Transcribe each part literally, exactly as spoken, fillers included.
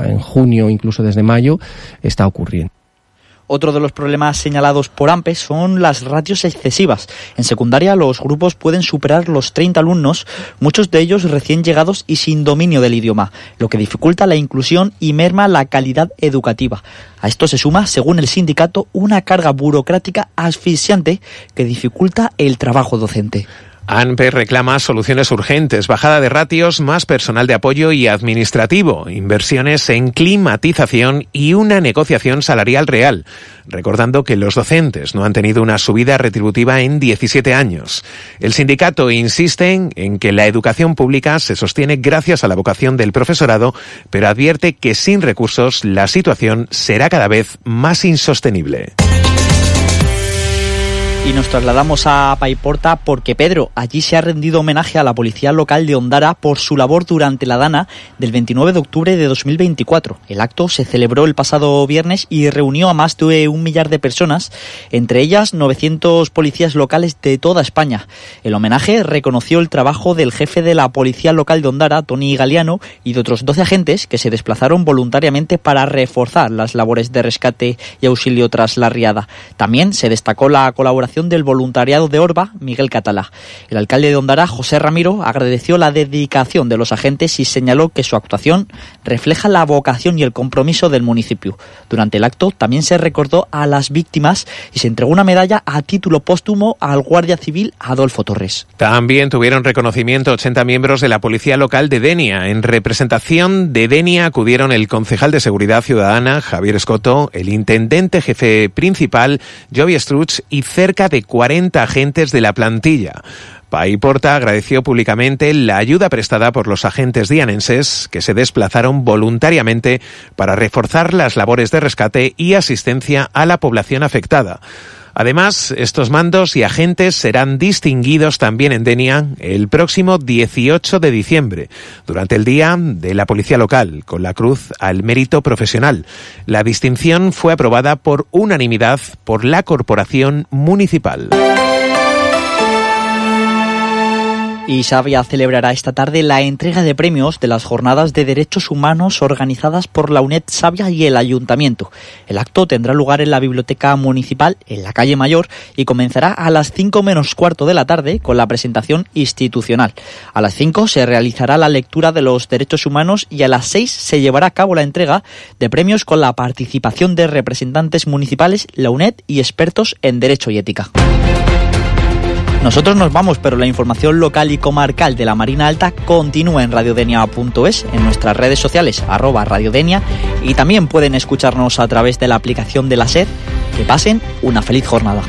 en junio, incluso desde mayo, está ocurriendo. Otro de los problemas señalados por AMPE son las ratios excesivas. En secundaria los grupos pueden superar los treinta alumnos, muchos de ellos recién llegados y sin dominio del idioma, lo que dificulta la inclusión y merma la calidad educativa. A esto se suma, según el sindicato, una carga burocrática asfixiante que dificulta el trabajo docente. AMPE reclama soluciones urgentes, bajada de ratios, más personal de apoyo y administrativo, inversiones en climatización y una negociación salarial real, recordando que los docentes no han tenido una subida retributiva en diecisiete años. El sindicato insiste en que la educación pública se sostiene gracias a la vocación del profesorado, pero advierte que sin recursos la situación será cada vez más insostenible. Y nos trasladamos a Paiporta porque, Pedro, allí se ha rendido homenaje a la policía local de Ondara por su labor durante la Dana del veintinueve de octubre de dos mil veinticuatro. El acto se celebró el pasado viernes y reunió a más de un millar de personas, entre ellas novecientos policías locales de toda España. El homenaje reconoció el trabajo del jefe de la policía local de Ondara, Toni Galiano, y de otros doce agentes que se desplazaron voluntariamente para reforzar las labores de rescate y auxilio tras la riada. También se destacó la colaboración del voluntariado de Orba, Miguel Catalá. El alcalde de Ondara, José Ramiro, agradeció la dedicación de los agentes y señaló que su actuación refleja la vocación y el compromiso del municipio. Durante el acto también se recordó a las víctimas y se entregó una medalla a título póstumo al guardia civil Adolfo Torres. También tuvieron reconocimiento ochenta miembros de la policía local de Denia. En representación de Denia acudieron el concejal de Seguridad Ciudadana, Javier Escoto, el intendente jefe principal, Jovi Struch, y cerca de cuarenta agentes de la plantilla. Paiporta agradeció públicamente la ayuda prestada por los agentes dianenses que se desplazaron voluntariamente para reforzar las labores de rescate y asistencia a la población afectada. Además, estos mandos y agentes serán distinguidos también en Denia el próximo dieciocho de diciembre, durante el Día de la Policía Local, con la Cruz al Mérito Profesional. La distinción fue aprobada por unanimidad por la Corporación Municipal. Y Savia celebrará esta tarde la entrega de premios de las Jornadas de Derechos Humanos organizadas por la UNED Savia y el Ayuntamiento. El acto tendrá lugar en la Biblioteca Municipal, en la calle Mayor, y comenzará a las cinco menos cuarto de la tarde con la presentación institucional. A las cinco se realizará la lectura de los derechos humanos y a las seis se llevará a cabo la entrega de premios con la participación de representantes municipales, la UNED y expertos en Derecho y Ética. Nosotros nos vamos, pero la información local y comarcal de la Marina Alta continúa en radiodenia punto es, en nuestras redes sociales, arroba radiodenia, y también pueden escucharnos a través de la aplicación de la SER. Que pasen una feliz jornada.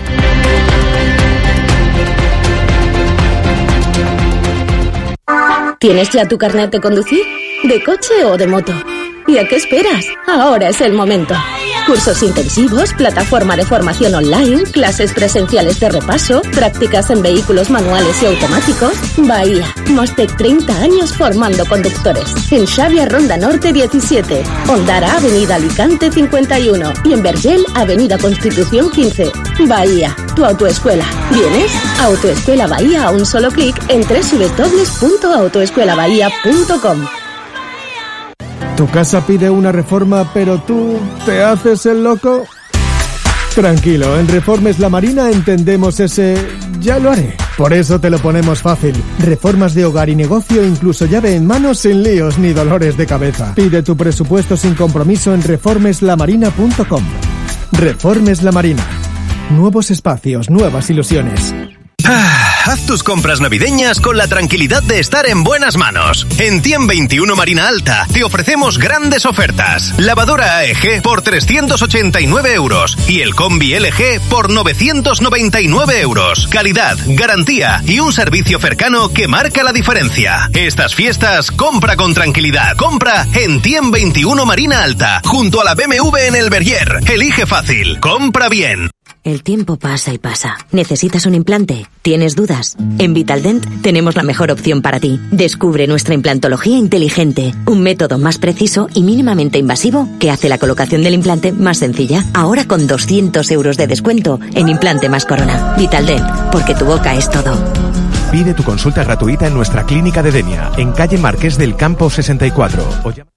¿Tienes ya tu carnet de conducir? ¿De coche o de moto? ¿Y a qué esperas? Ahora es el momento. Cursos intensivos, plataforma de formación online, clases presenciales de repaso, prácticas en vehículos manuales y automáticos. Bahía, más de treinta años formando conductores. En Xavia Ronda Norte diecisiete, Ondara Avenida Alicante cincuenta y uno y en Vergel Avenida Constitución quince. Bahía, tu autoescuela. ¿Vienes? Autoescuela Bahía a un solo clic en doble u doble u doble u punto autoescuela bahía punto com. ¿Tu casa pide una reforma, pero tú te haces el loco? Tranquilo, en Reformes La Marina entendemos ese ya lo haré. Por eso te lo ponemos fácil. Reformas de hogar y negocio, incluso llave en mano, sin líos ni dolores de cabeza. Pide tu presupuesto sin compromiso en reformes la marina punto com. Reformes La Marina. Nuevos espacios, nuevas ilusiones. Ah, haz tus compras navideñas con la tranquilidad de estar en buenas manos. En Tiem veintiuno Marina Alta te ofrecemos grandes ofertas. Lavadora A E G por trescientos ochenta y nueve euros y el combi L G por novecientos noventa y nueve euros. Calidad, garantía y un servicio cercano que marca la diferencia. Estas fiestas, compra con tranquilidad. Compra en Tiem veintiuno Marina Alta, junto a la B M W en el Verrier. Elige fácil. Compra bien. El tiempo pasa y pasa. ¿Necesitas un implante? ¿Tienes dudas? En Vitaldent tenemos la mejor opción para ti. Descubre nuestra implantología inteligente, un método más preciso y mínimamente invasivo que hace la colocación del implante más sencilla. Ahora con doscientos euros de descuento en implante más corona. Vitaldent, porque tu boca es todo. Pide tu consulta gratuita en nuestra clínica de Denia, en calle Marqués del Campo sesenta y cuatro. O llama...